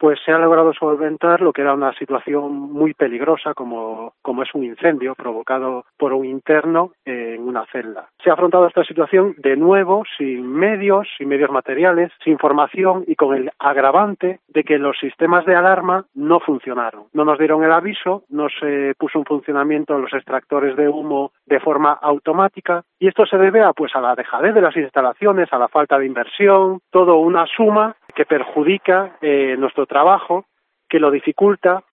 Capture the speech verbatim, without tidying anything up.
pues se ha logrado solventar lo que era una situación muy peligrosa como, como es un incendio provocado por un interno en una celda. Se ha afrontado esta situación de nuevo sin medios, sin medios materiales, sin formación y con el agravante de que los sistemas de alarma no funcionaron. No nos dieron el aviso, no se puso en funcionamiento los extractores de humo de forma automática y esto se debe a, pues, a la dejadez de las instalaciones, a la falta de inversión, todo una suma que perjudica eh, nuestro trabajo, que lo dificulta